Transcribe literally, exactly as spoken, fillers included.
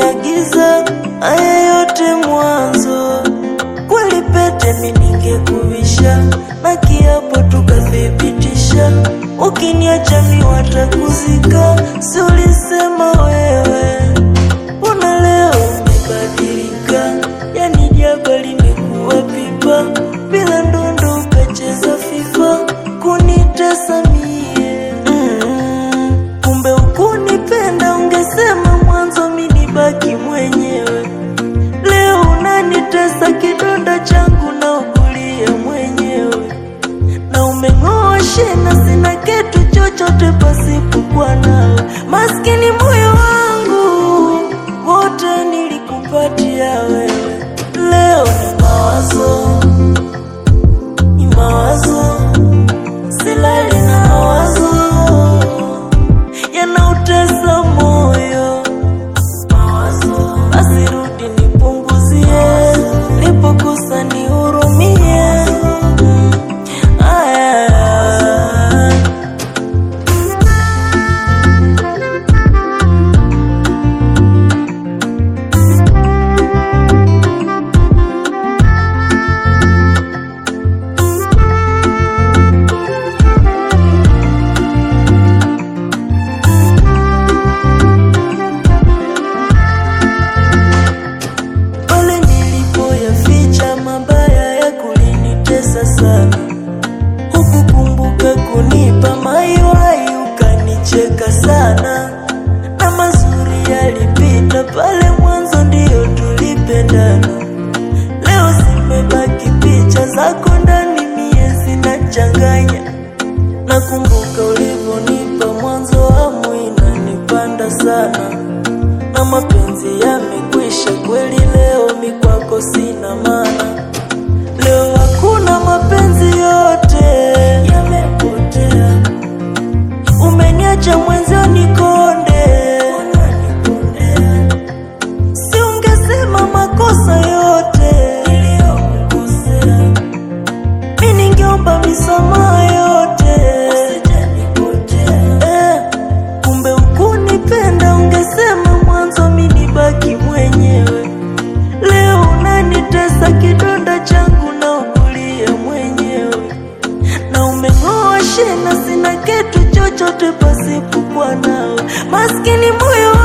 kuna giza, haya yote mwanzo. Kweli pete mimi ningekuvisha, na kiapo tukathibitisha, ukiniacha mimi watakuzika. Si ulisema wewe, una leo umebadilika, yani jaba limekuwa pipa, bila ndondo ukacheza FIFA, kunitesa mie. mm. Kumbe ukunipenda, ungesema mwanzo mimi nibaki mwenyewe. Leo unanitesa, kidonda changu na ukulia mwenyewe, na umeng'oa shina, sina kitu chochote pasipo kwa nawe. Maskini moyo wangu wote nilikupatia wewe. Leo ni mawazo, ni mawazo, silali na mawazo yanautesa moyo. Mawazo, basi rudi nipunguzie, lipokosa nihurumie. Aya, sana hukukumbuka kunipa maiwai, ukanicheka sana, na mazuri yalipita pale mwanzo, ndio tulipendana. Leo zimebaki picha zako ndani, mie zinachanganya. Nakumbuka ulivyonipa mwanzo, hamu inanipanda sana, na mapenzi yamekwisha kweli. Leo mi kwako sina maana. Leo hakuna mapenzi, yote yamepotea. Umeniacha mwenzio nikonde, si ungesema makosa yote niliyokukosea, mimi ningeomba misamaha yote, usije nipotea. Eh, kumbe ukunipenda, ungesema mwanzo mimi nibaki mwenyewe. Leo unanitesa, kidonda changu na ukulia mwenyewe, na umeng'oa shina, sina kitu chochote pasipo kwa nawe. Maskini moyo